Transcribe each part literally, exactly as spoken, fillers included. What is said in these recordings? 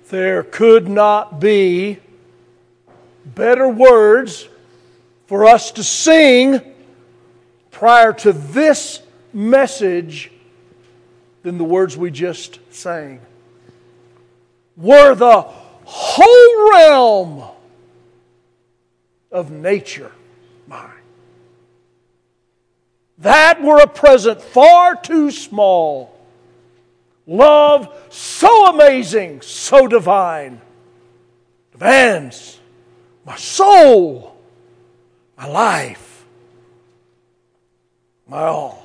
There could not be better words for us to sing prior to this message than the words we just sang. Were the whole realm of nature mine, that were a present far too small, love so amazing, so divine, demands my soul, my life, my all.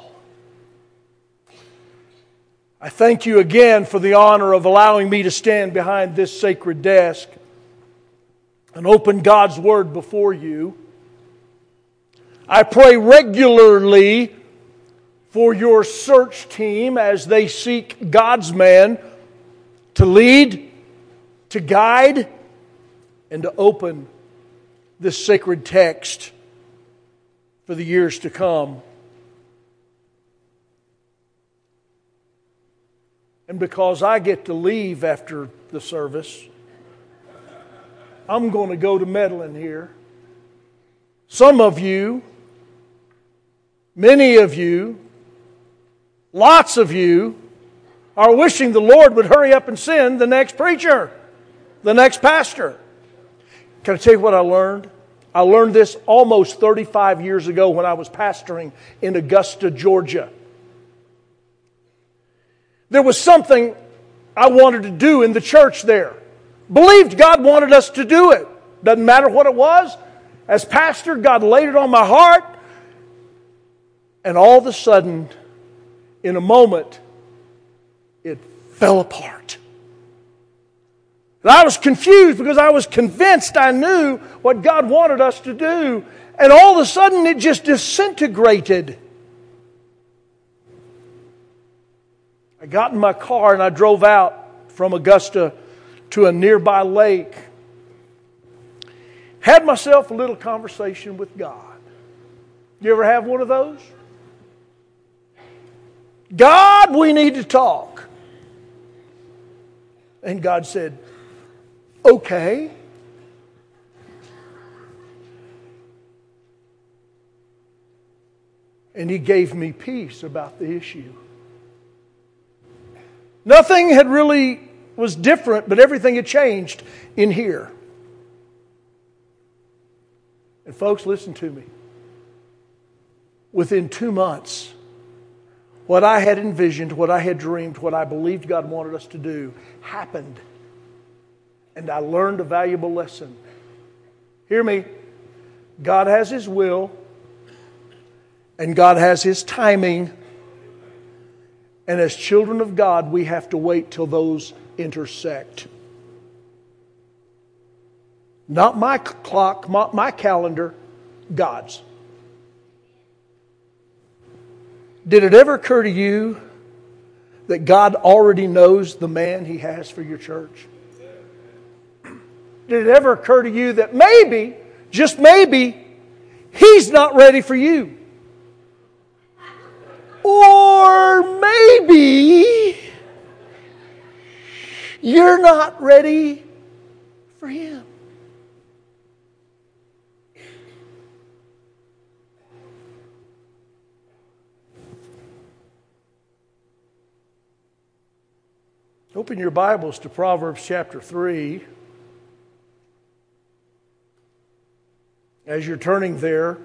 I thank you again for the honor of allowing me to stand behind this sacred desk and open God's Word before you. I pray regularly for your search team as they seek God's man to lead, to guide, and to open this sacred text for the years to come. And because I get to leave after the service, I'm going to go to meddling here. Some of you, many of you, lots of you are wishing the Lord would hurry up and send the next preacher, the next pastor. Can I tell you what I learned? I learned this almost thirty-five years ago when I was pastoring in Augusta, Georgia. There was something I wanted to do in the church there. Believed God wanted us to do it. Doesn't matter what it was. As pastor, God laid it on my heart. And all of a sudden, in a moment, it fell apart. And I was confused because I was convinced I knew what God wanted us to do. And all of a sudden, it just disintegrated. I got in my car and I drove out from Augusta to a nearby lake. Had myself a little conversation with God. You ever have one of those? God, we need to talk. And God said, okay. And He gave me peace about the issue. Nothing had really was different, but everything had changed in here. And folks, listen to me. Within two months, what I had envisioned, what I had dreamed, what I believed God wanted us to do happened. And I learned a valuable lesson. Hear me. God has His will, and God has His timing. And as children of God, we have to wait till those intersect. Not my clock, my, my calendar, God's. Did it ever occur to you that God already knows the man He has for your church? Did it ever occur to you that maybe, just maybe, He's not ready for you? Or maybe you're not ready for Him. Open your Bibles to Proverbs chapter three. As you're turning there,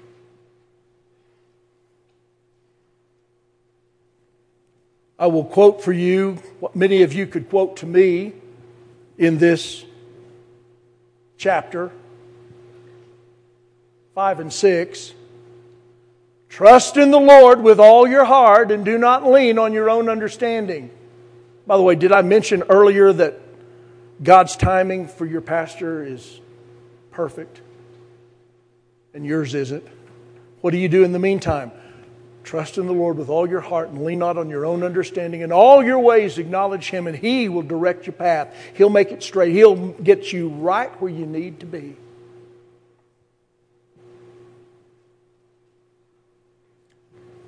I will quote for you what many of you could quote to me in this chapter, five and six. Trust in the Lord with all your heart and do not lean on your own understanding. By the way, did I mention earlier that God's timing for your pastor is perfect and yours isn't? What do you do in the meantime? Trust in the Lord with all your heart and lean not on your own understanding. In all your ways acknowledge Him and He will direct your path. He'll make it straight. He'll get you right where you need to be.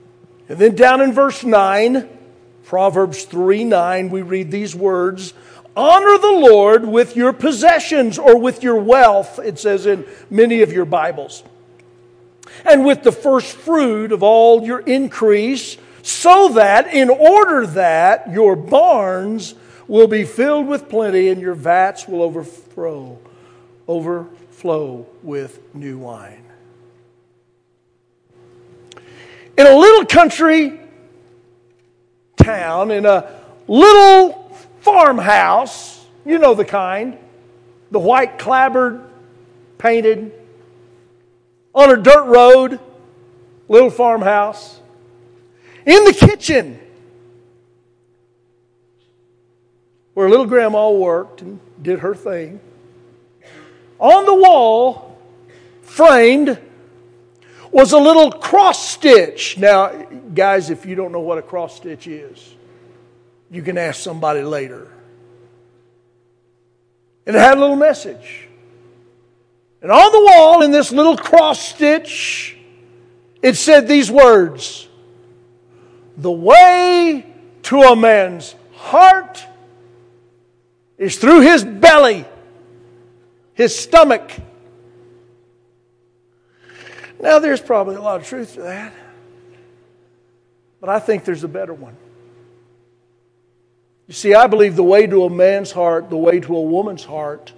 And then down in verse nine, Proverbs three nine, we read these words, Honor the Lord with your possessions or with your wealth, it says in many of your Bibles, and with the first fruit of all your increase, so that in order that your barns will be filled with plenty and your vats will overflow, overflow with new wine. In a little country town, in a little farmhouse, you know the kind, the white clapboard painted, on a dirt road, little farmhouse. In the kitchen, where little grandma worked and did her thing. On the wall, framed, was a little cross stitch. Now, guys, if you don't know what a cross stitch is, you can ask somebody later. And it had a little message. And on the wall, in this little cross stitch, it said these words: the way to a man's heart is through his belly, his stomach. Now, there's probably a lot of truth to that, but I think there's a better one. You see, I believe the way to a man's heart, the way to a woman's heart,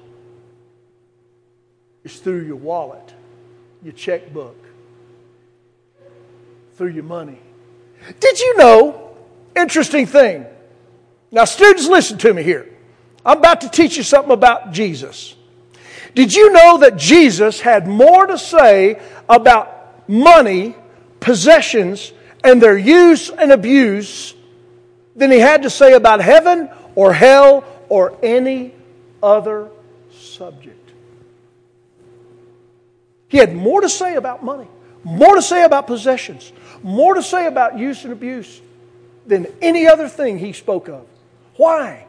is through your wallet, your checkbook, through your money. Did you know, interesting thing. Now, students, listen to me here. I'm about to teach you something about Jesus. Did you know that Jesus had more to say about money, possessions, and their use and abuse than he had to say about heaven or hell or any other subject? He had more to say about money, more to say about possessions, more to say about use and abuse than any other thing he spoke of. Why?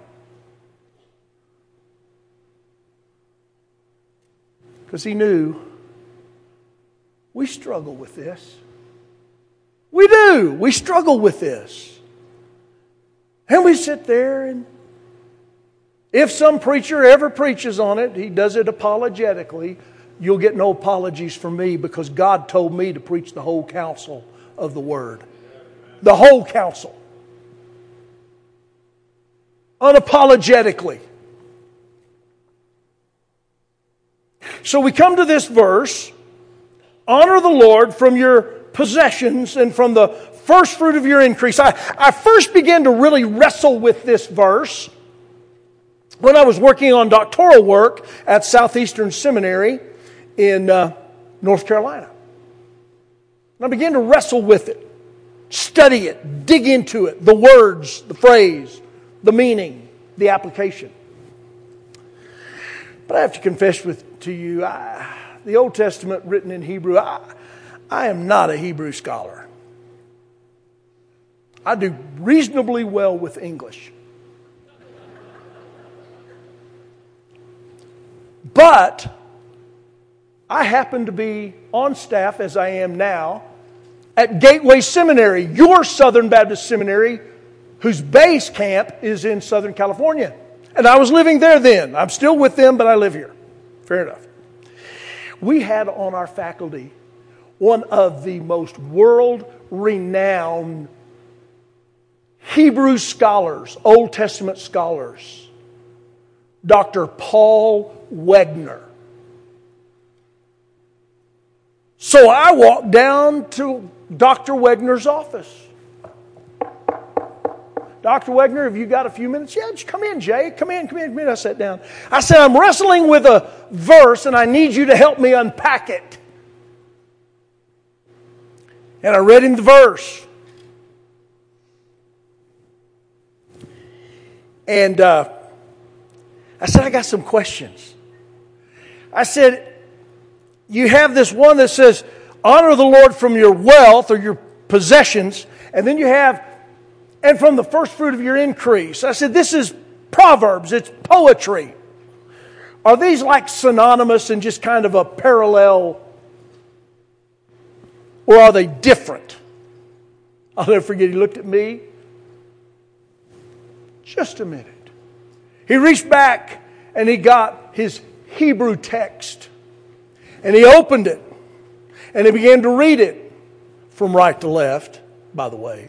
Because he knew we struggle with this. We do. We struggle with this. And we sit there, and if some preacher ever preaches on it, he does it apologetically. You'll get no apologies from me, because God told me to preach the whole counsel of the Word. The whole counsel. Unapologetically. So we come to this verse: honor the Lord from your possessions and from the first fruit of your increase. I, I first began to really wrestle with this verse when I was working on doctoral work at Southeastern Seminary in uh, North Carolina. And I began to wrestle with it, study it, dig into it, the words, the phrase, the meaning, the application. But I have to confess with to you, I, the Old Testament written in Hebrew, I, I am not a Hebrew scholar. I do reasonably well with English. But I happen to be on staff, as I am now, at Gateway Seminary, your Southern Baptist Seminary, whose base camp is in Southern California. And I was living there then. I'm still with them, but I live here. Fair enough. We had on our faculty one of the most world-renowned Hebrew scholars, Old Testament scholars, Doctor Paul Wegner. So I walked down to Doctor Wegner's office. Doctor Wegner, have you got a few minutes? Yeah, just come in, Jay. Come in, come in, come in. I sat down. I said, I'm wrestling with a verse and I need you to help me unpack it. And I read him the verse. And uh, I said, I got some questions. I said, you have this one that says, honor the Lord from your wealth or your possessions. And then you have, and from the first fruit of your increase. I said, this is Proverbs. It's poetry. Are these like synonymous and just kind of a parallel? Or are they different? I'll never forget, he looked at me. Just a minute. He reached back and he got his Hebrew text. And he opened it. And he began to read it from right to left, by the way.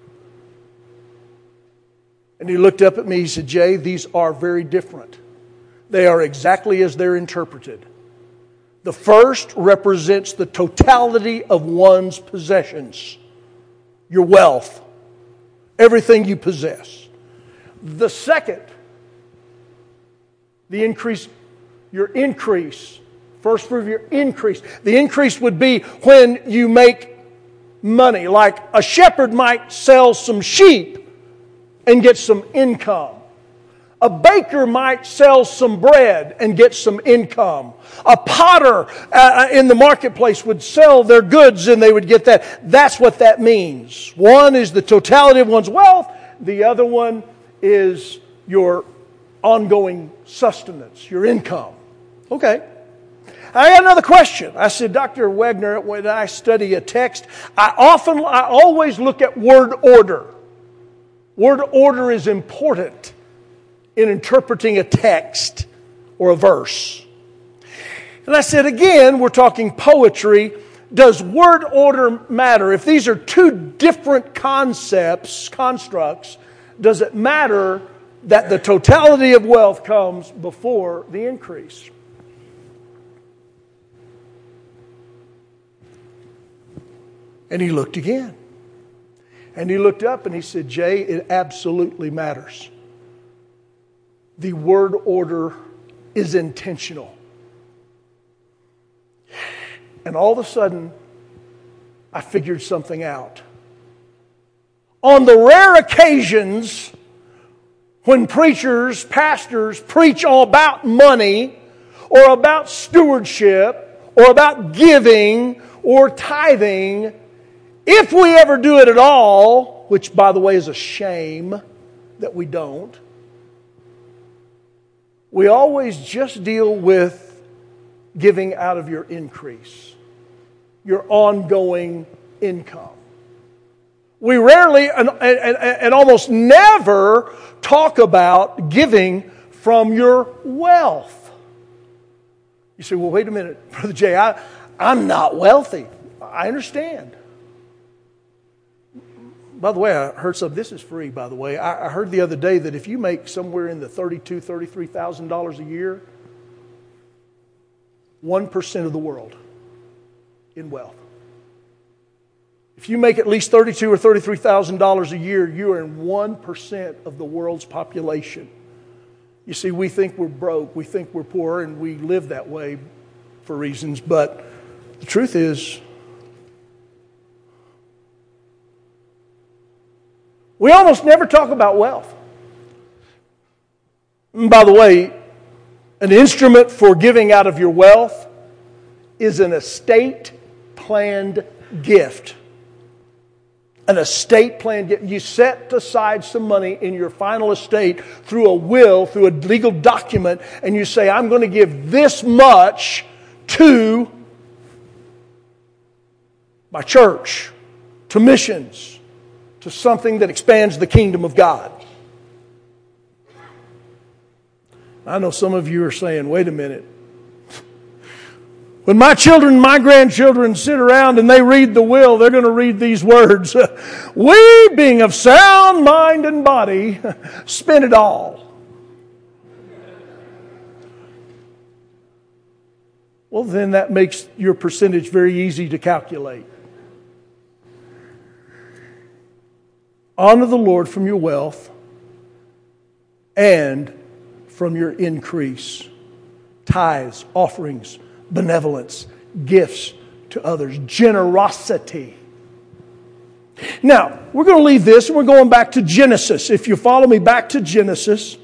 And he looked up at me. He said, Jay, these are very different. They are exactly as they're interpreted. The first represents the totality of one's possessions. Your wealth. Everything you possess. The second, the increase, your increase. First fruit of your increase. The increase would be when you make money. Like a shepherd might sell some sheep and get some income. A baker might sell some bread and get some income. A potter uh, in the marketplace would sell their goods and they would get that. That's what that means. One is the totality of one's wealth. The other one is your ongoing sustenance, your income. Okay. I got another question. I said, Doctor Wagner, when I study a text, I often, I always look at word order. Word order is important in interpreting a text or a verse. And I said, again, we're talking poetry. Does word order matter? If these are two different concepts, constructs, does it matter that the totality of wealth comes before the increase? And he looked again. And he looked up and he said, Jay, it absolutely matters. The word order is intentional. And all of a sudden, I figured something out. On the rare occasions when preachers, pastors preach all about money or about stewardship or about giving or tithing, if we ever do it at all, which by the way is a shame that we don't, we always just deal with giving out of your increase, your ongoing income. We rarely and, and, and almost never talk about giving from your wealth. You say, well, wait a minute, Brother Jay, I, I'm not wealthy. I understand. By the way, I heard some, this is free, by the way. I, I heard the other day that if you make somewhere in the thirty-two thousand dollars, thirty-three thousand dollars a year, one percent of the world in wealth. If you make at least thirty-two thousand dollars or thirty-three thousand dollars a year, you are in one percent of the world's population. You see, we think we're broke, we think we're poor, and we live that way for reasons, but the truth is, we almost never talk about wealth. And by the way, an instrument for giving out of your wealth is an estate planned gift. An estate planned gift. You set aside some money in your final estate through a will, through a legal document, and you say, I'm going to give this much to my church, to missions, to something that expands the kingdom of God. I know some of you are saying, wait a minute. When my children and my grandchildren sit around and they read the will, they're going to read these words. We, being of sound mind and body, spend it all. Well, then that makes your percentage very easy to calculate. Honor the Lord from your wealth and from your increase. Tithes, offerings, benevolence, gifts to others, generosity. Now, we're going to leave this and we're going back to Genesis. If you follow me back to Genesis,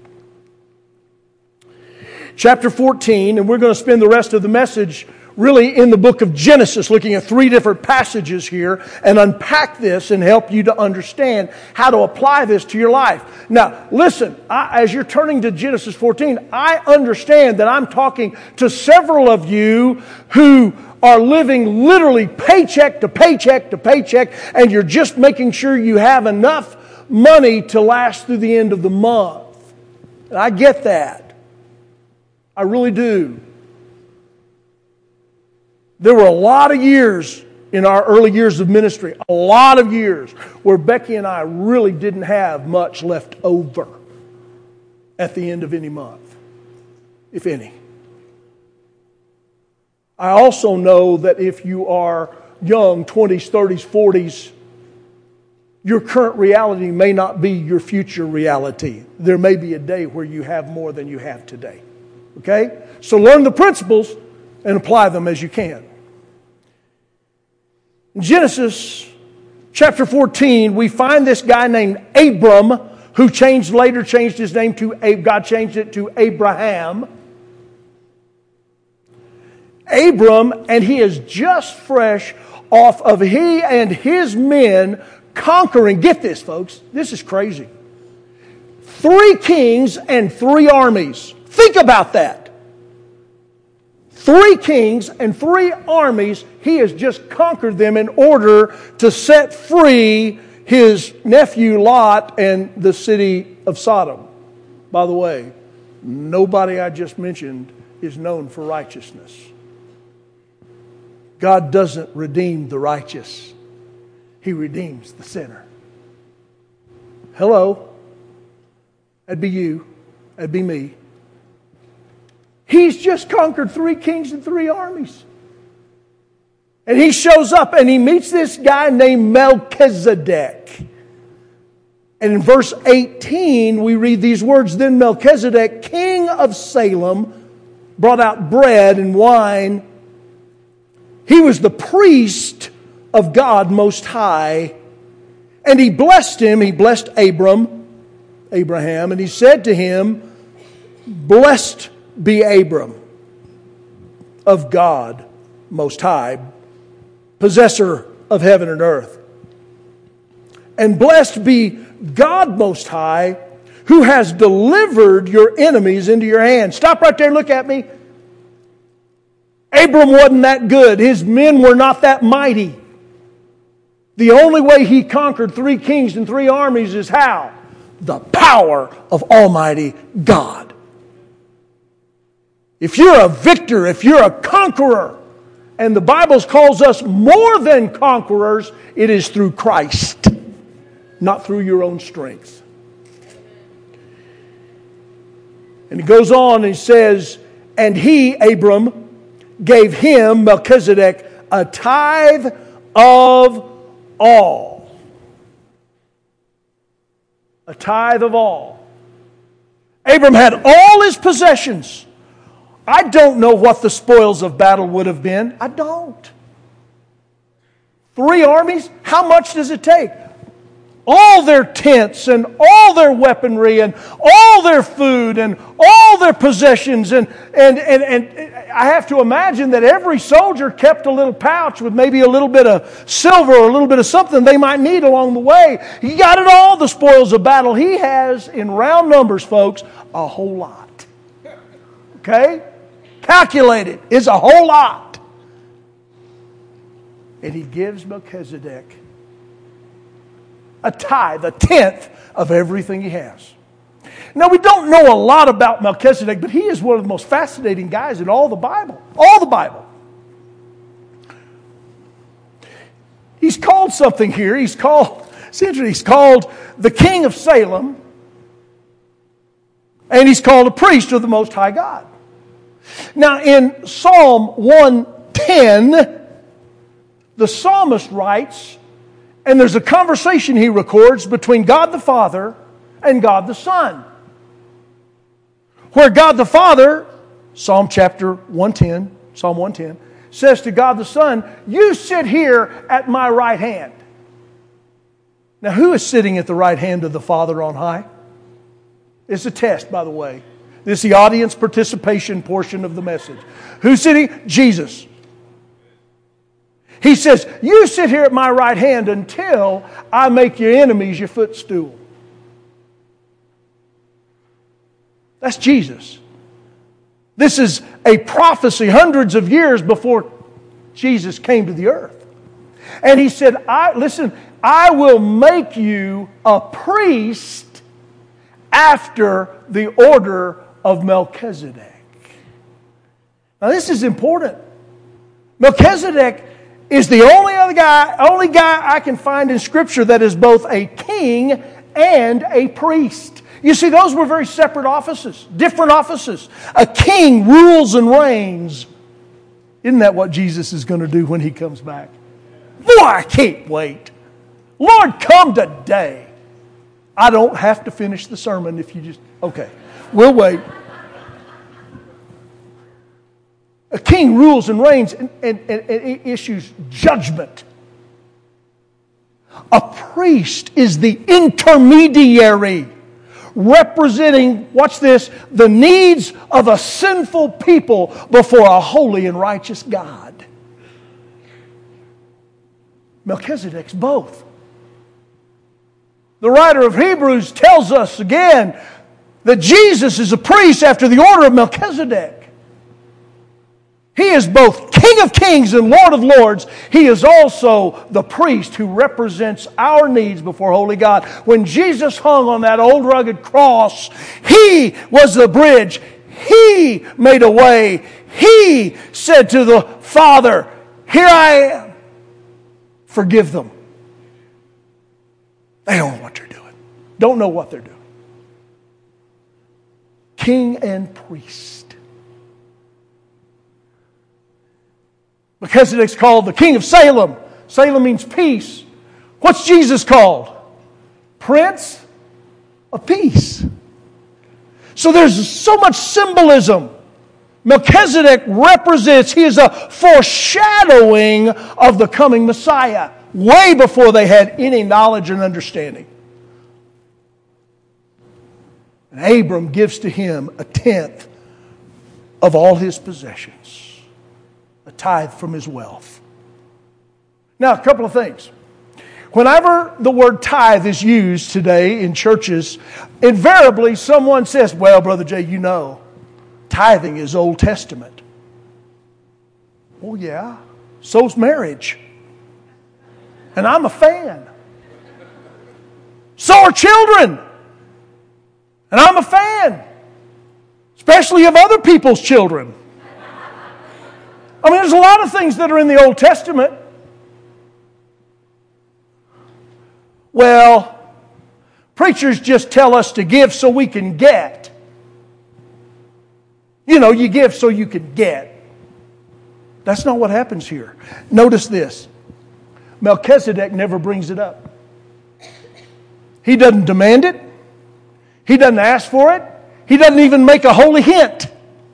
chapter fourteen, and we're going to spend the rest of the message really in the book of Genesis, looking at three different passages here and unpack this and help you to understand how to apply this to your life. Now, listen, I, as you're turning to Genesis fourteen, I understand that I'm talking to several of you who are living literally paycheck to paycheck to paycheck, and you're just making sure you have enough money to last through the end of the month. And I get that. I really do. There were a lot of years in our early years of ministry, a lot of years where Becky and I really didn't have much left over at the end of any month, if any. I also know that if you are young, twenties, thirties, forties, your current reality may not be your future reality. There may be a day where you have more than you have today. Okay? So learn the principles and apply them as you can. In Genesis chapter fourteen, we find this guy named Abram, who changed later changed his name to Ab. God changed it to Abraham. Abram, and he is just fresh off of he and his men conquering. Get this, folks. This is crazy. Three kings and three armies. Think about that. Three kings and three armies, he has just conquered them in order to set free his nephew Lot and the city of Sodom. By the way, nobody I just mentioned is known for righteousness. God doesn't redeem the righteous. He redeems the sinner. Hello? That'd be you. That'd be me. He's just conquered three kings and three armies. And he shows up and he meets this guy named Melchizedek. And in verse eighteen, we read these words, "Then Melchizedek, king of Salem, brought out bread and wine. He was the priest of God Most High. And he blessed him, he blessed Abram, Abraham, and he said to him, Blessed be Abram of God Most High, possessor of heaven and earth. And blessed be God Most High, who has delivered your enemies into your hand." Stop right there and look at me. Abram wasn't that good. His men were not that mighty. The only way he conquered three kings and three armies is how? The power of Almighty God. If you're a victor, if you're a conqueror, and the Bible calls us more than conquerors, it is through Christ, not through your own strength. And he goes on and he says, "And he, Abram, gave him, Melchizedek, a tithe of all." A tithe of all. Abram had all his possessions. I don't know what the spoils of battle would have been. I don't. Three armies? How much does it take? All their tents and all their weaponry and all their food and all their possessions. And, and, and, and I have to imagine that every soldier kept a little pouch with maybe a little bit of silver or a little bit of something they might need along the way. He got it all, the spoils of battle. He has, in round numbers, folks, a whole lot. Okay? Calculated is a whole lot. And he gives Melchizedek a tithe, a tenth of everything he has. Now, we don't know a lot about Melchizedek, but he is one of the most fascinating guys in all the Bible. All the Bible. He's called something here. He's called, essentially, he's called the King of Salem. And he's called a priest of the Most High God. Now, in Psalm one ten, the psalmist writes, and there's a conversation he records between God the Father and God the Son. Where God the Father, Psalm chapter one ten, Psalm one ten, says to God the Son, "You sit here at my right hand." Now, who is sitting at the right hand of the Father on high? It's a test, by the way. This is the audience participation portion of the message. Who's sitting? Jesus. He says, "You sit here at my right hand until I make your enemies your footstool." That's Jesus. This is a prophecy hundreds of years before Jesus came to the earth. And he said, I, listen, I will make you a priest after the order of Melchizedek. Now this is important. Melchizedek is the only other guy, only guy I can find in Scripture that is both a king and a priest. You see, those were very separate offices, different offices. A king rules and reigns. Isn't that what Jesus is going to do when He comes back? Boy, I can't wait. Lord, come today. I don't have to finish the sermon if you just... Okay, we'll wait. A king rules and reigns and, and, and, and issues judgment. A priest is the intermediary representing, watch this, the needs of a sinful people before a holy and righteous God. Melchizedek's both. The writer of Hebrews tells us again that Jesus is a priest after the order of Melchizedek. He is both King of Kings and Lord of Lords. He is also the priest who represents our needs before holy God. When Jesus hung on that old rugged cross, He was the bridge. He made a way. He said to the Father, "Here I am. Forgive them. They don't know what they're doing. Don't know what they're doing." King and priest. Melchizedek's called the King of Salem. Salem means peace. What's Jesus called? Prince of Peace. So there's so much symbolism. Melchizedek represents, he is a foreshadowing of the coming Messiah, way before they had any knowledge and understanding. And Abram gives to him a tenth of all his possessions. A tithe from his wealth. Now, a couple of things. Whenever the word tithe is used today in churches, invariably someone says, "Well, Brother Jay, you know, tithing is Old Testament." Oh yeah, so's marriage. And I'm a fan. So are children. And I'm a fan. Especially of other people's children. I mean, there's a lot of things that are in the Old Testament. Well, preachers just tell us to give so we can get. You know, you give so you can get. That's not what happens here. Notice this. Melchizedek never brings it up. He doesn't demand it. He doesn't ask for it. He doesn't even make a holy hint.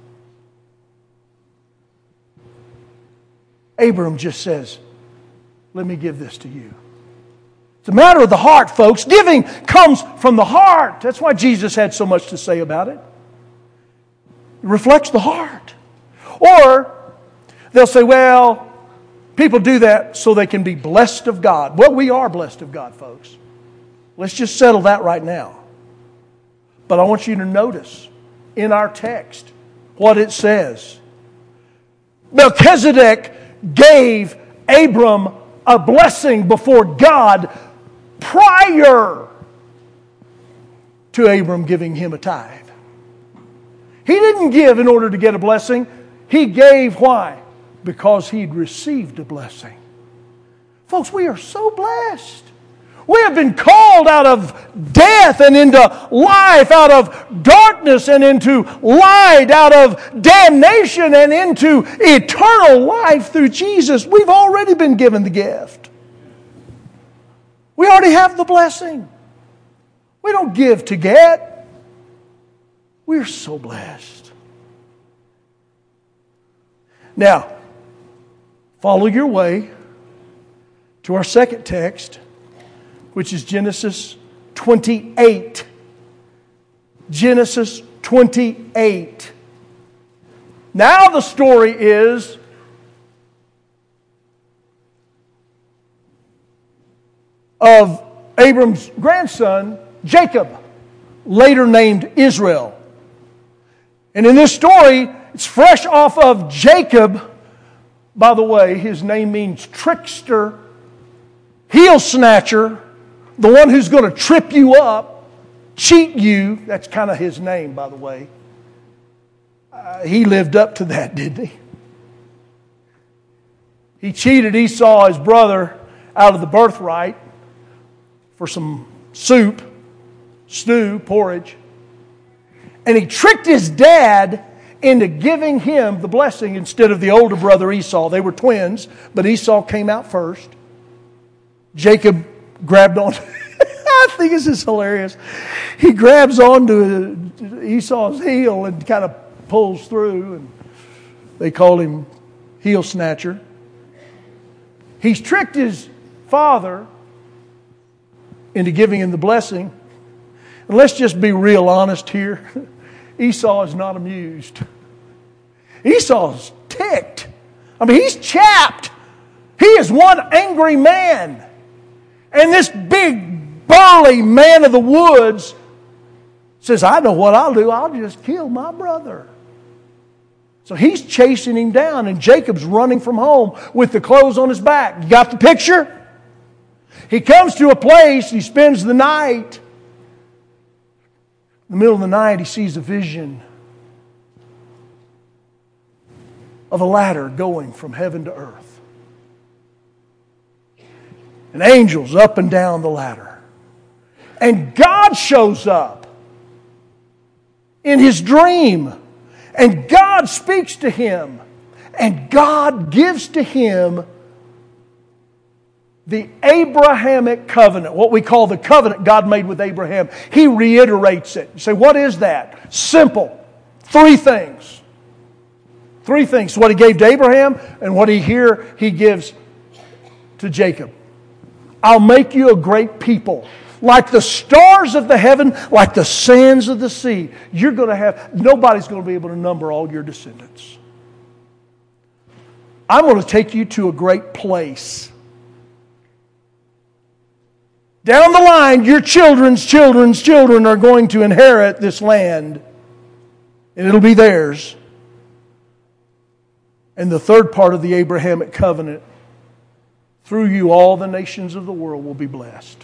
Abram just says, "Let me give this to you." It's a matter of the heart, folks. Giving comes from the heart. That's why Jesus had so much to say about it. It reflects the heart. Or they'll say, "Well, people do that so they can be blessed of God." Well, we are blessed of God, folks. Let's just settle that right now. But I want you to notice in our text what it says. Melchizedek gave Abram a blessing before God prior to Abram giving him a tithe. He didn't give in order to get a blessing. He gave why? Because he'd received a blessing. Folks, we are so blessed. We have been called out of death and into life, out of darkness and into light, out of damnation and into eternal life through Jesus. We've already been given the gift. We already have the blessing. We don't give to get. We're so blessed. Now, follow your way to our second text, which is Genesis twenty-eight. Genesis twenty-eight. Now the story is of Abram's grandson, Jacob, later named Israel. And in this story, it's fresh off of Jacob. By the way, his name means trickster, heel snatcher, the one who's going to trip you up, cheat you. That's kind of his name, by the way. Uh, he lived up to that, didn't he? He cheated Esau, his brother, out of the birthright for some soup, stew, porridge. And he tricked his dad into giving him the blessing instead of the older brother Esau. They were twins, but Esau came out first. Jacob grabbed on. I think this is hilarious. He grabs onto Esau's heel and kind of pulls through. And they call him heel snatcher. He's tricked his father into giving him the blessing. And let's just be real honest here. Esau is not amused. Esau's ticked. I mean, he's chapped. He is one angry man. And this big, burly man of the woods says, I know what I'll do. I'll just kill my brother. So he's chasing him down, and Jacob's running from home with the clothes on his back. You got the picture? He comes to a place, he spends the night. In the middle of the night, he sees a vision of a ladder going from heaven to earth. And angels up and down the ladder. And God shows up in his dream. And God speaks to him. And God gives to him the Abrahamic covenant, what we call the covenant God made with Abraham. He reiterates it. You say, what is that? Simple. Three things. Three things. What he gave to Abraham and what he here he gives to Jacob. I'll make you a great people. Like the stars of the heaven, like the sands of the sea. You're going to have, nobody's going to be able to number all your descendants. I'm going to take you to a great place. Down the line, your children's children's children are going to inherit this land. And it'll be theirs. And the third part of the Abrahamic covenant, through you all the nations of the world will be blessed.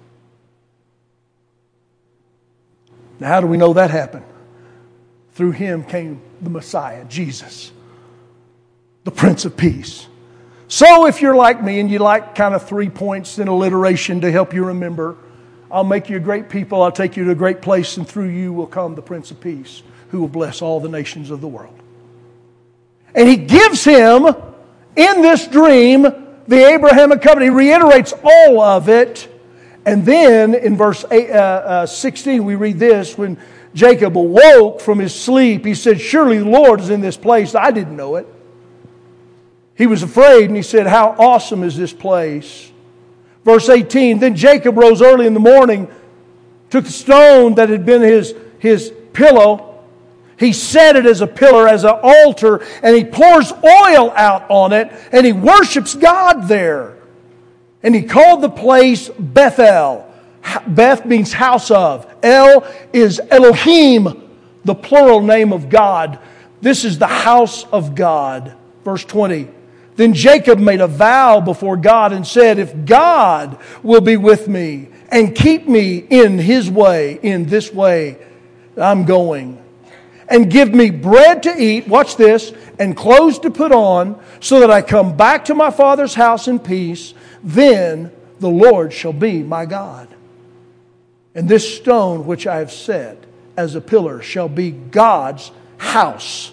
Now, how do we know that happened? Through him came the Messiah, Jesus, the Prince of Peace. So if you're like me and you like kind of three points in alliteration to help you remember, I'll make you a great people, I'll take you to a great place, and through you will come the Prince of Peace, who will bless all the nations of the world. And he gives him, in this dream, the Abrahamic covenant. He reiterates all of it. And then in verse eight, uh, uh, sixteen, we read this. When Jacob awoke from his sleep, he said, surely the Lord is in this place. I didn't know it. He was afraid and he said, how awesome is this place? Verse eighteen, then Jacob rose early in the morning, took the stone that had been his, his pillow. He set it as a pillar, as an altar, and he pours oil out on it, and he worships God there. And he called the place Bethel. Beth means house of. El is Elohim, the plural name of God. This is the house of God. Verse twenty. Then Jacob made a vow before God and said, if God will be with me and keep me in his way, in this way I'm going, and give me bread to eat, watch this, and clothes to put on, so that I come back to my father's house in peace, then the Lord shall be my God. And this stone which I have set as a pillar shall be God's house.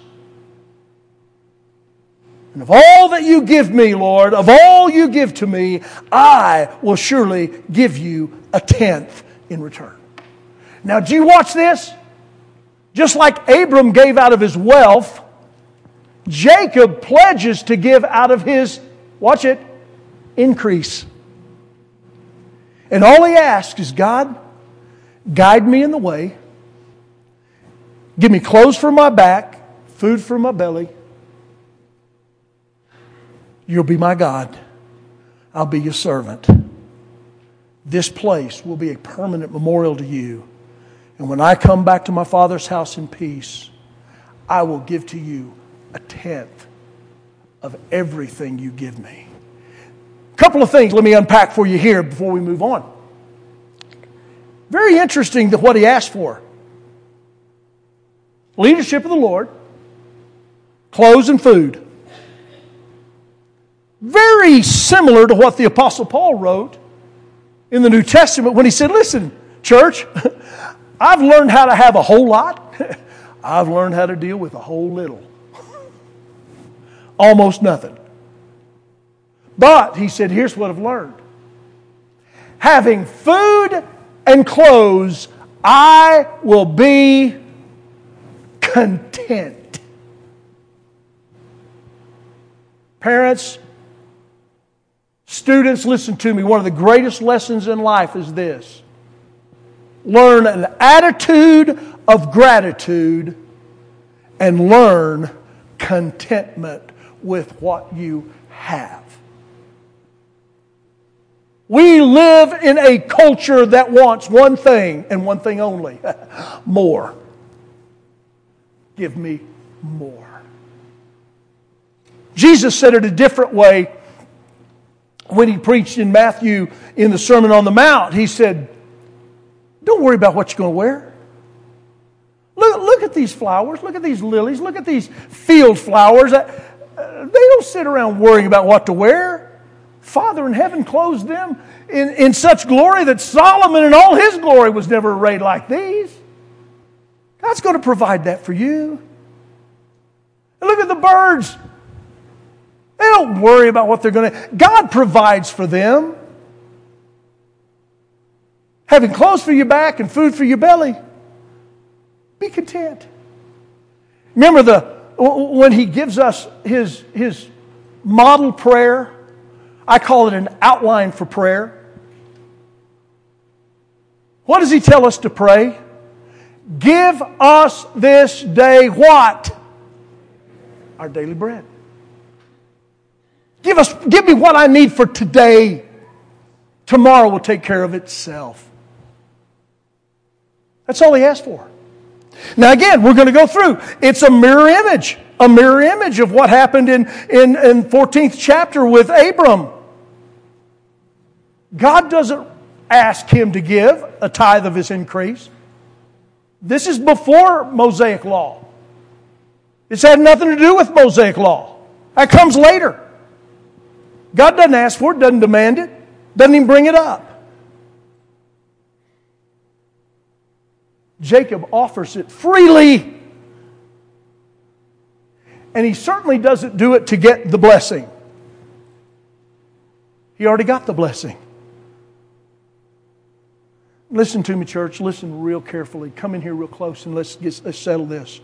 And of all that you give me, Lord, of all you give to me, I will surely give you a tenth in return. Now, do you watch this? Just like Abram gave out of his wealth, Jacob pledges to give out of his, watch it, increase. And all he asks is, God, guide me in the way. Give me clothes for my back, food for my belly. You'll be my God. I'll be your servant. This place will be a permanent memorial to you. And when I come back to my Father's house in peace, I will give to you a tenth of everything you give me. A couple of things let me unpack for you here before we move on. Very interesting to what he asked for. Leadership of the Lord, clothes and food. Very similar to what the Apostle Paul wrote in the New Testament when he said, listen, church, I've learned how to have a whole lot. I've learned how to deal with a whole little. Almost nothing. But, he said, here's what I've learned. Having food and clothes, I will be content. Parents, students, listen to me. One of the greatest lessons in life is this. Learn an attitude of gratitude and learn contentment with what you have. We live in a culture that wants one thing and one thing only. More. Give me more. Jesus said it a different way when He preached in Matthew in the Sermon on the Mount. He said, don't worry about what you're going to wear. Look, look at these flowers. Look at these lilies. Look at these field flowers. They don't sit around worrying about what to wear. Father in heaven clothes them in, in such glory that Solomon in all his glory was never arrayed like these. God's going to provide that for you. And look at the birds. They don't worry about what they're going to... God provides for them. Having clothes for your back and food for your belly. Be content. Remember the when He gives us His, his model prayer? I call it an outline for prayer. What does He tell us to pray? Give us this day what? Our daily bread. Give us, give me what I need for today. Tomorrow will take care of itself. That's all He asked for. Now again, we're going to go through. It's a mirror image. A mirror image of what happened in, in, in fourteenth chapter with Abram. God doesn't ask him to give a tithe of his increase. This is before Mosaic law. It's had nothing to do with Mosaic law. That comes later. God doesn't ask for it, doesn't demand it, doesn't even bring it up. Jacob offers it freely. And he certainly doesn't do it to get the blessing. He already got the blessing. Listen to me, church. Listen real carefully. Come in here real close and let's, get, let's settle this.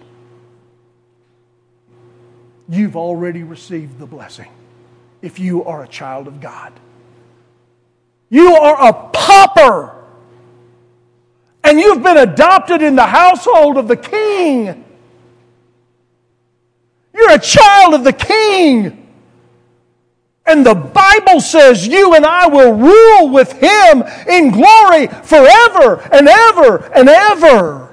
You've already received the blessing if you are a child of God. You are a pauper. And you've been adopted in the household of the King. You're a child of the King. And the Bible says you and I will rule with Him in glory forever and ever and ever.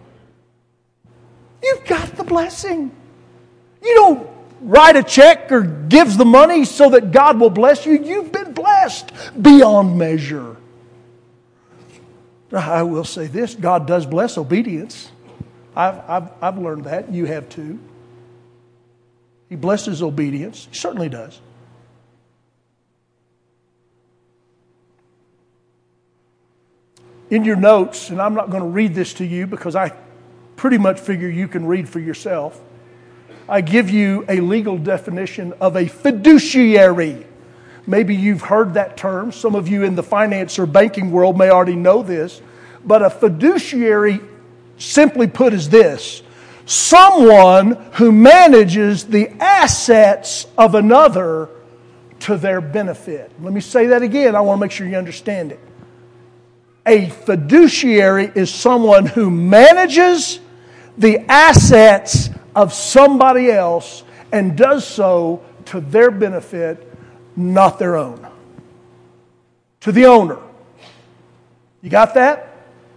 You've got the blessing. You don't write a check or give the money so that God will bless you. You've been blessed beyond measure. I will say this, God does bless obedience. I've, I've, I've learned that. You have too. He blesses obedience. He certainly does. In your notes, and I'm not going to read this to you because I pretty much figure you can read for yourself. I give you a legal definition of a fiduciary. Maybe you've heard that term. Some of you in the finance or banking world may already know this. But a fiduciary, simply put, is this. Someone who manages the assets of another to their benefit. Let me say that again. I want to make sure you understand it. A fiduciary is someone who manages the assets of somebody else and does so to their benefit, not their own. To the owner. You got that?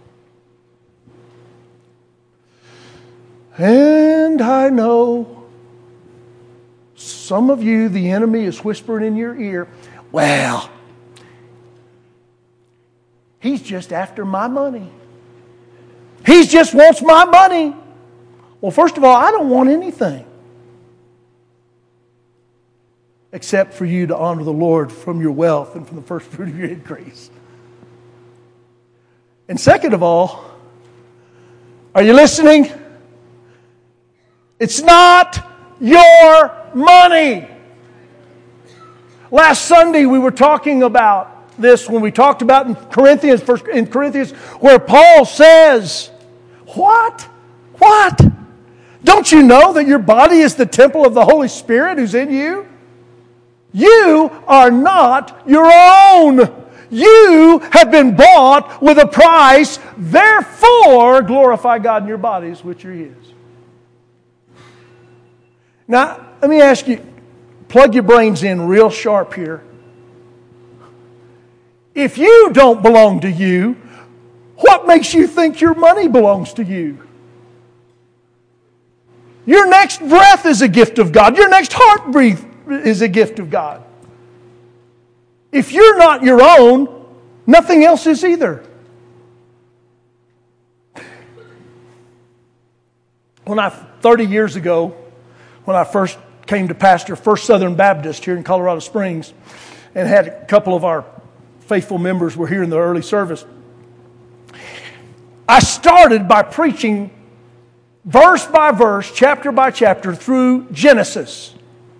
And I know some of you, the enemy is whispering in your ear, well, He's just after my money. He just wants my money. Well, first of all, I don't want anything except for you to honor the Lord from your wealth and from the first fruit of your increase. And second of all, are you listening? It's not your money. Last Sunday we were talking about this when we talked about in Corinthians, first in Corinthians, where Paul says, what? What? Don't you know that your body is the temple of the Holy Spirit who's in you? You are not your own. You have been bought with a price. Therefore, glorify God in your bodies, which are His. Now, let me ask you, plug your brains in real sharp here. If you don't belong to you, what makes you think your money belongs to you? Your next breath is a gift of God. Your next heartbeat is a gift of God. If you're not your own, nothing else is either. When I, thirty years ago, when I first came to pastor First Southern Baptist here in Colorado Springs, and had a couple of our faithful members were here in the early service, I started by preaching verse by verse, chapter by chapter, through Genesis.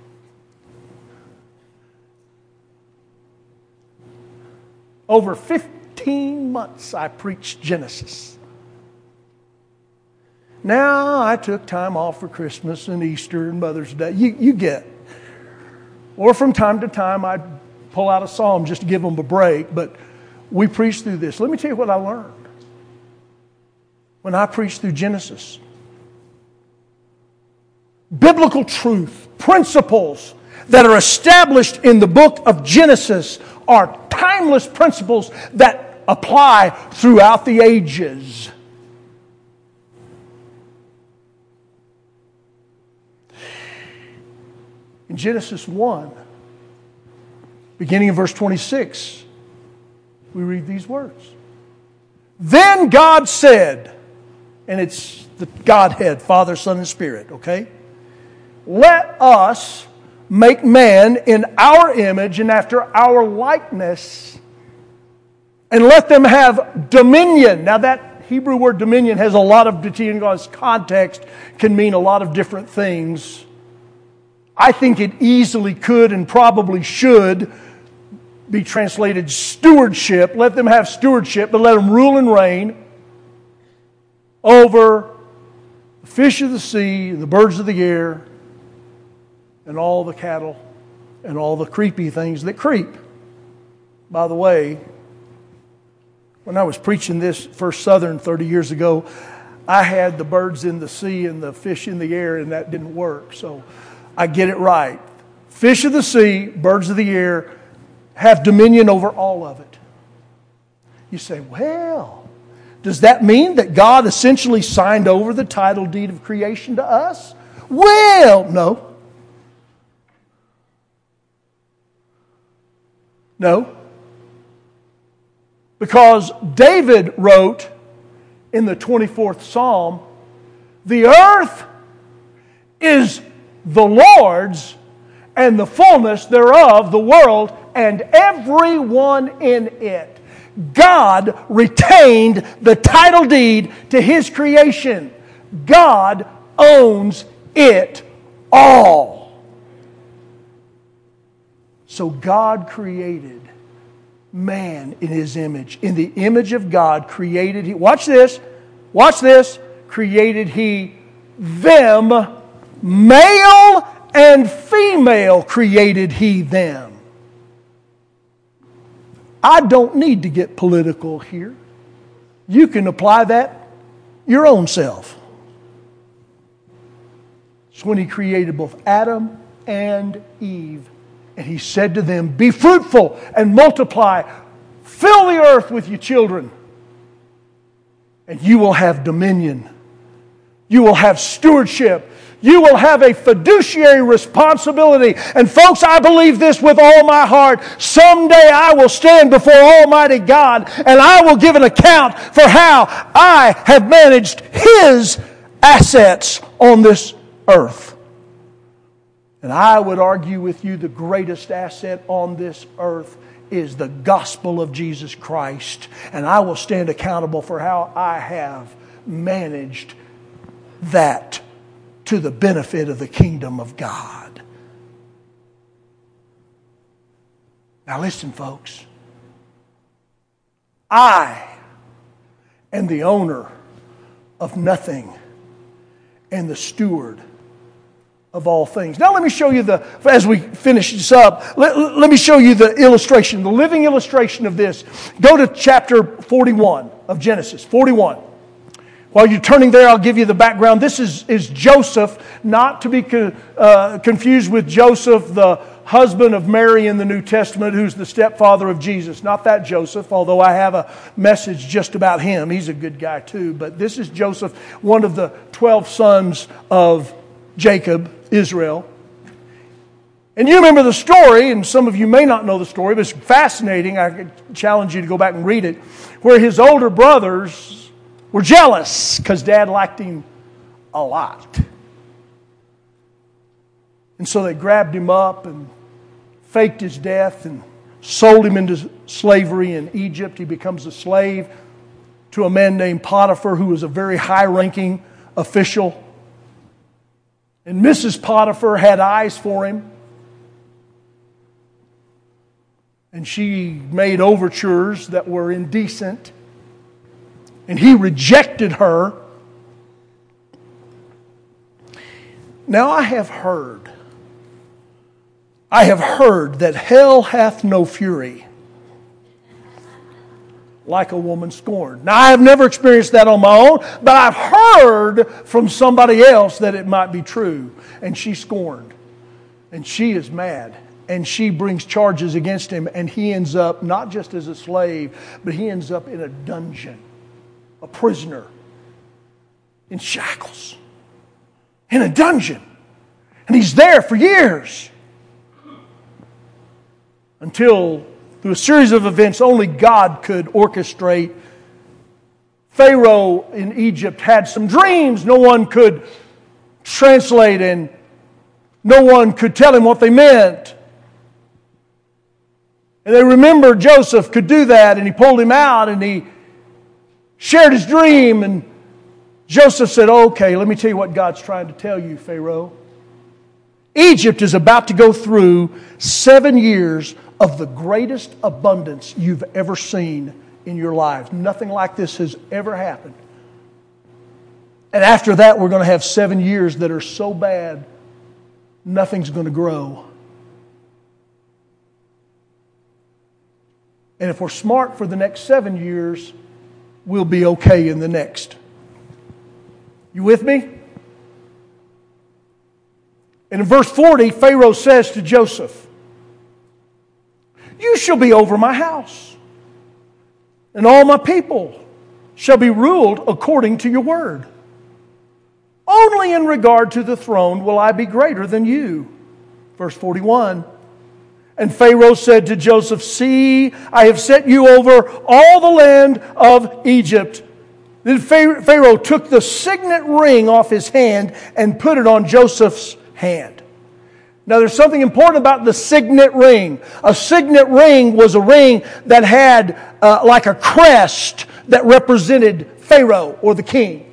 Over fifteen months I preached Genesis. Now I took time off for Christmas and Easter and Mother's Day. You, you get. Or from time to time I'd pull out a psalm just to give them a break. But we preached through this. Let me tell you what I learned when I preached through Genesis. Biblical truth, principles that are established in the book of Genesis are timeless principles that apply throughout the ages. In Genesis one, beginning in verse twenty-six, we read these words. Then God said, and it's the Godhead, Father, Son, and Spirit, okay? Let us make man in our image and after our likeness, and let them have dominion. Now that Hebrew word dominion has a lot of, depending on its context, can mean a lot of different things. I think it easily could and probably should be translated stewardship. Let them have stewardship, but let them rule and reign over the fish of the sea, the birds of the air, and all the cattle and all the creepy things that creep. By the way, when I was preaching this First Southern thirty years ago, I had the birds in the sea and the fish in the air, and that didn't work. So I get it right. Fish of the sea, birds of the air, have dominion over all of it. You say, well, does that mean that God essentially signed over the title deed of creation to us? Well, no. No. Because David wrote in the twenty-fourth Psalm, the earth is the Lord's and the fullness thereof, the world, and everyone in it. God retained the title deed to His creation. God owns it all. So God created man in His image. In the image of God created He, watch this, watch this, created He them, male and female created He them. I don't need to get political here. You can apply that your own self. It's when He created both Adam and Eve. And He said to them, be fruitful and multiply. Fill the earth with your children. And you will have dominion You will have stewardship. You will have a fiduciary responsibility. And folks, I believe this with all my heart. Someday I will stand before Almighty God and I will give an account for how I have managed His assets on this earth. And I would argue with you the greatest asset on this earth is the gospel of Jesus Christ. And I will stand accountable for how I have managed that to the benefit of the kingdom of God. Now listen, folks. I am the owner of nothing and the steward of all things. Now let me show you the, as we finish this up, let, let me show you the illustration, the living illustration of this. Go to chapter forty-one of Genesis, forty-one. While you're turning there, I'll give you the background. This is, is Joseph, not to be co- uh, confused with Joseph, the husband of Mary in the New Testament, who's the stepfather of Jesus. Not that Joseph, although I have a message just about him. He's a good guy too. But this is Joseph, one of the twelve sons of Jacob, Israel. And you remember the story, and some of you may not know the story, but it's fascinating. I challenge you to go back and read it, where his older brothers were jealous because Dad liked him a lot. And so they grabbed him up and faked his death and sold him into slavery in Egypt. He becomes a slave to a man named Potiphar, who was a very high-ranking official. And Missus Potiphar had eyes for him. And she made overtures that were indecent. And he rejected her. Now I have heard, I have heard that hell hath no fury like a woman scorned. Now I have never experienced that on my own, but I've heard from somebody else that it might be true. And she's scorned. And she is mad. And she brings charges against him. And he ends up not just as a slave, but he ends up in a dungeon. A prisoner in shackles, in a dungeon. And he's there for years. Until, through a series of events only God could orchestrate, Pharaoh in Egypt had some dreams no one could translate, and no one could tell him what they meant. And they remembered Joseph could do that, and he pulled him out, and he shared his dream, and Joseph said, okay, let me tell you what God's trying to tell you, Pharaoh. Egypt is about to go through seven years of the greatest abundance you've ever seen in your lives. Nothing like this has ever happened. And after that, we're going to have seven years that are so bad, nothing's going to grow. And if we're smart for the next seven years, we'll be okay in the next. You with me? And in verse forty, Pharaoh says to Joseph, you shall be over my house, and all my people shall be ruled according to your word. Only in regard to the throne will I be greater than you. Verse forty-one. And Pharaoh said to Joseph, see, I have set you over all the land of Egypt. Then Pharaoh took the signet ring off his hand and put it on Joseph's hand. Now there's something important about the signet ring. A signet ring was a ring that had uh, like a crest that represented Pharaoh or the king.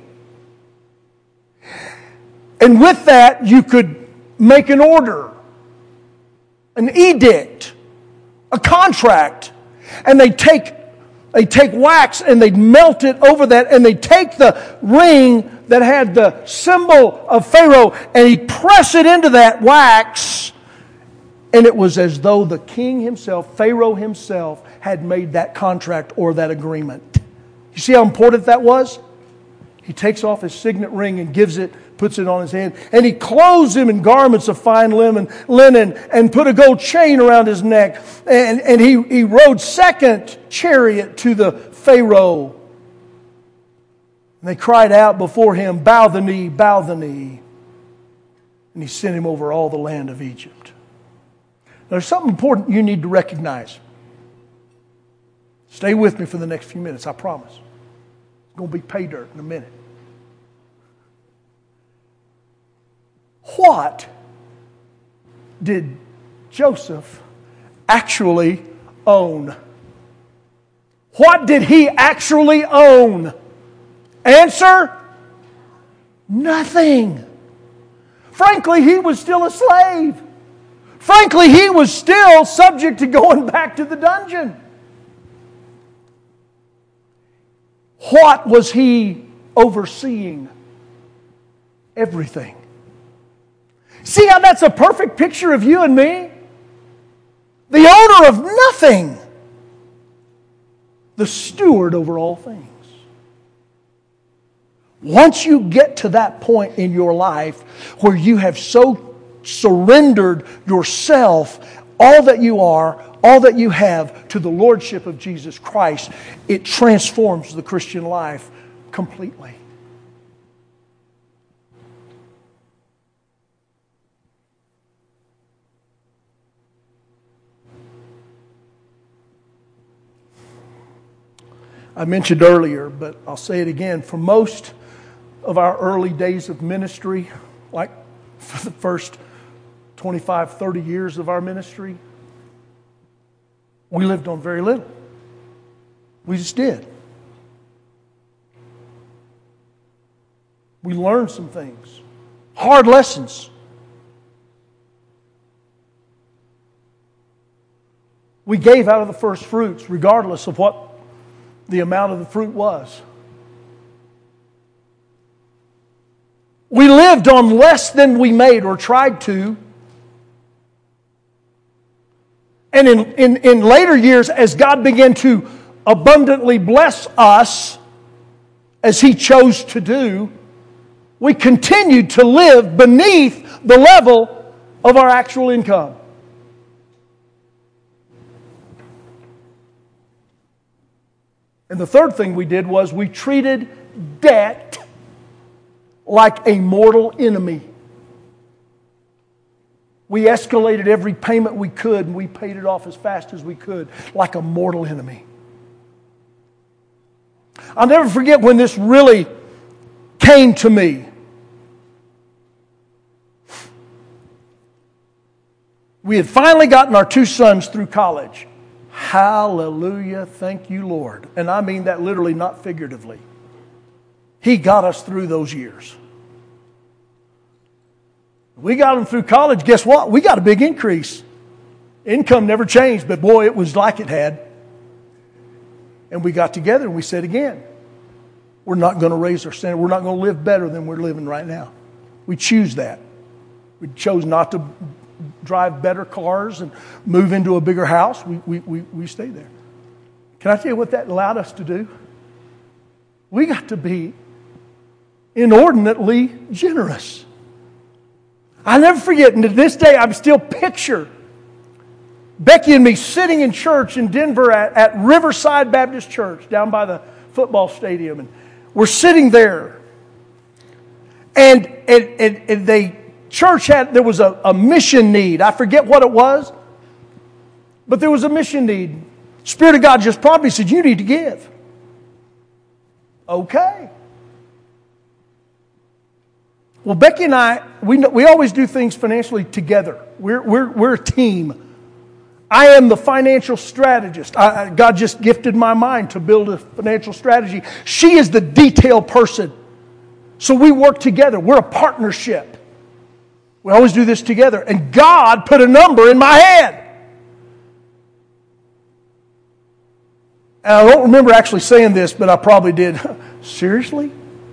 And with that you could make an order, an edict, a contract, and they take they take wax and they melt it over that, and they take the ring that had the symbol of Pharaoh and he press it into that wax, and it was as though the king himself, Pharaoh himself, had made that contract or that agreement. You see how important that was? He takes off his signet ring and gives it, puts it on his hand, and he clothes him in garments of fine linen, linen and put a gold chain around his neck. And, and he, he rode second chariot to the Pharaoh. And they cried out before him, bow the knee, bow the knee. And he sent him over all the land of Egypt. Now, there's something important you need to recognize. Stay with me for the next few minutes, I promise. It's going to be pay dirt in a minute. What did Joseph actually own? What did he actually own? Answer? Nothing. Frankly, he was still a slave. Frankly, he was still subject to going back to the dungeon. What was he overseeing? Everything. See how that's a perfect picture of you and me? The owner of nothing. The steward over all things. Once you get to that point in your life where you have so surrendered yourself, all that you are, all that you have, to the Lordship of Jesus Christ, it transforms the Christian life completely. I mentioned earlier, but I'll say it again. For most of our early days of ministry, like for the first twenty-five, thirty years of our ministry, we lived on very little. We just did. We learned some things. Hard lessons. We gave out of the first fruits, regardless of what the amount of the fruit was. We lived on less than we made or tried to. And in, in, in later years, as God began to abundantly bless us, as He chose to do, we continued to live beneath the level of our actual income. And the third thing we did was we treated debt like a mortal enemy. We escalated every payment we could, and we paid it off as fast as we could, like a mortal enemy. I'll never forget when this really came to me. We had finally gotten our two sons through college. Hallelujah, thank you, Lord. And I mean that literally, not figuratively. He got us through those years. We got them through college. Guess what? We got a big increase. Income never changed, but boy, it was like it had. And we got together and we said again, we're not going to raise our standard. We're not going to live better than we're living right now. We choose that. We chose not to drive better cars and move into a bigger house. We, we, we, we stayed there. Can I tell you what that allowed us to do? We got to be inordinately generous. I'll never forget, and to this day I still picture Becky and me sitting in church in Denver at, at Riverside Baptist Church down by the football stadium. And we're sitting there. And, and, and, and they church had, there was a, a mission need. I forget what it was, but there was a mission need. Spirit of God just probably said, you need to give. Okay. Well, Becky and I, we we always do things financially together. We're we're we're a team. I am the financial strategist. I, God just gifted my mind to build a financial strategy. She is the detail person. So we work together. We're a partnership. We always do this together. And God put a number in my head. And I don't remember actually saying this, but I probably did. Seriously?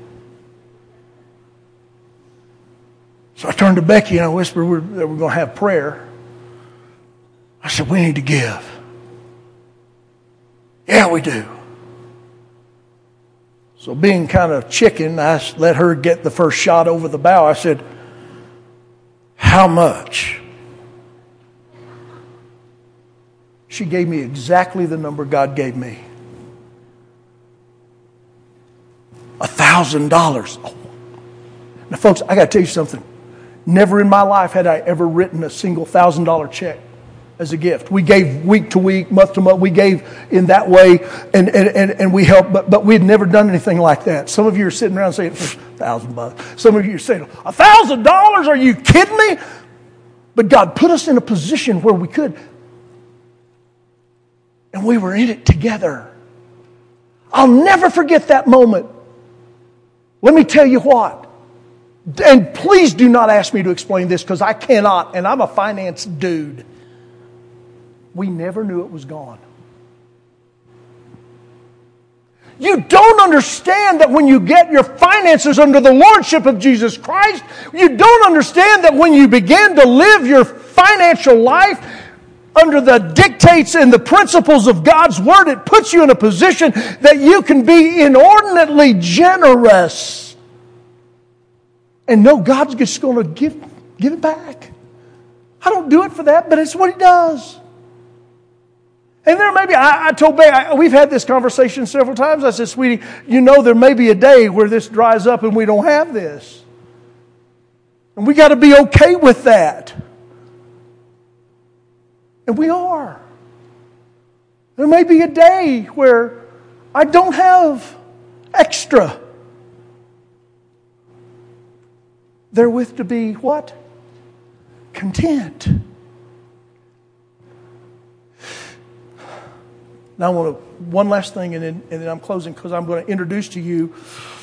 So I turned to Becky and I whispered we're, that we're going to have prayer. I said, we need to give. Yeah, we do. So being kind of chicken, I let her get the first shot over the bow. I said, how much? She gave me exactly the number God gave me. A thousand. thousand dollars. Oh. Now, folks, I got to tell you something. Never in my life had I ever written a single one thousand dollars check as a gift. We gave week to week, month to month. We gave in that way, and and, and, and we helped, but, but we had never done anything like that. Some of you are sitting around saying, thousand bucks. Some of you are saying, a thousand dollars? Are you kidding me? But God put us in a position where we could. And we were in it together. I'll never forget that moment. Let me tell you what. And please do not ask me to explain this because I cannot, and I'm a finance dude. We never knew it was gone. You don't understand that when you get your finances under the lordship of Jesus Christ, you don't understand that when you begin to live your financial life under the dictates and the principles of God's Word, it puts you in a position that you can be inordinately generous. And know God's just going to give, give it back. I don't do it for that, but it's what He does. And there may be, I, I told Bay, I, we've had this conversation several times. I said, sweetie, you know there may be a day where this dries up and we don't have this. And we got to be okay with that. And we are. There may be a day where I don't have extra. Therewith to be what? Content. Now I want to, one last thing and then, and then I'm closing because I'm going to introduce to you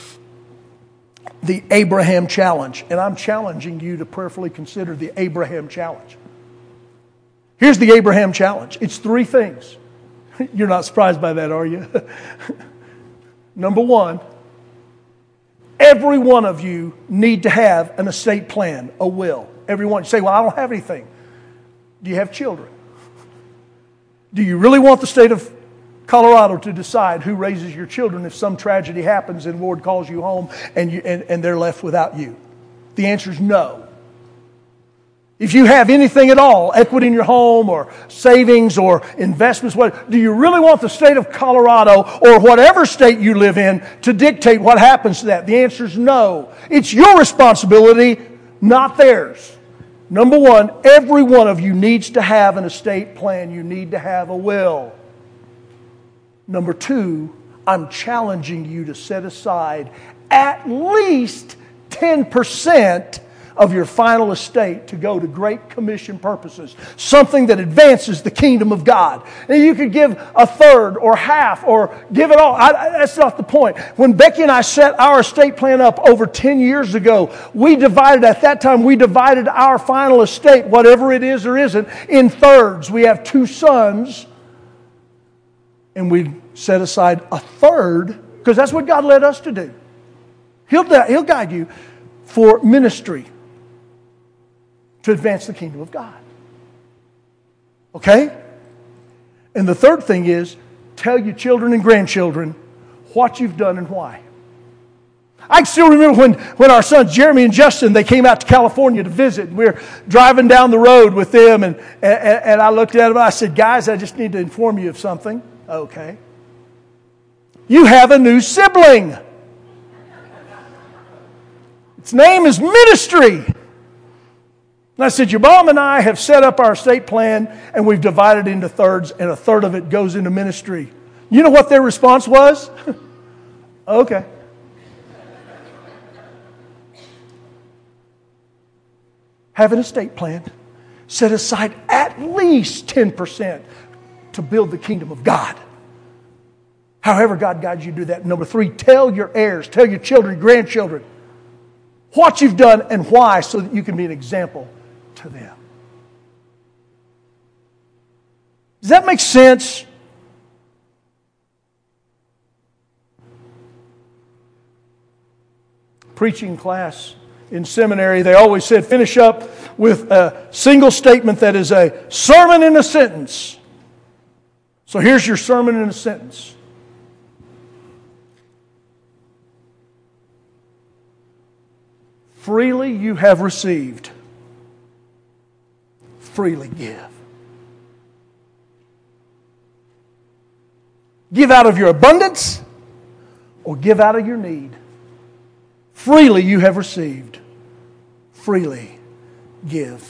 the Abraham Challenge. And I'm challenging you to prayerfully consider the Abraham Challenge. Here's the Abraham Challenge. It's three things. You're not surprised by that, are you? Number one, every one of you need to have an estate plan, a will. Everyone. You say, well, I don't have anything. Do you have children? Do you really want the state of Colorado to decide who raises your children if some tragedy happens and the Lord calls you home and, you, and, and they're left without you? The answer is no. If you have anything at all, equity in your home or savings or investments, what, do you really want the state of Colorado or whatever state you live in to dictate what happens to that? The answer is no. It's your responsibility, not theirs. Number one, every one of you needs to have an estate plan. You need to have a will. Number two, I'm challenging you to set aside at least ten percent of your final estate to go to Great Commission purposes. Something that advances the kingdom of God. And you could give a third or half or give it all. I, I, that's not the point. When Becky and I set our estate plan up over ten years ago, we divided, at that time, we divided our final estate, whatever it is or isn't, in thirds. We have two sons, and we set aside a third, because that's what God led us to do. He'll, he'll guide you for ministry, to advance the kingdom of God. Okay? And the third thing is, tell your children and grandchildren what you've done and why. I still remember when, when our sons, Jeremy and Justin, they came out to California to visit. We were driving down the road with them, and, and, and I looked at them and I said, guys, I just need to inform you of something. Okay. You have a new sibling. Its name is ministry. And I said, your mom and I have set up our estate plan and we've divided into thirds, and a third of it goes into ministry. You know what their response was? Okay. Have an estate plan. Set aside at least ten percent to build the kingdom of God. However God guides you to do that. Number three, tell your heirs, tell your children, grandchildren, what you've done and why, so that you can be an example to them. Does that make sense? Preaching class in seminary, they always said, finish up with a single statement that is a sermon in a sentence. So here's your sermon in a sentence. Freely you have received, freely give. Give out of your abundance or give out of your need. Freely you have received, freely give.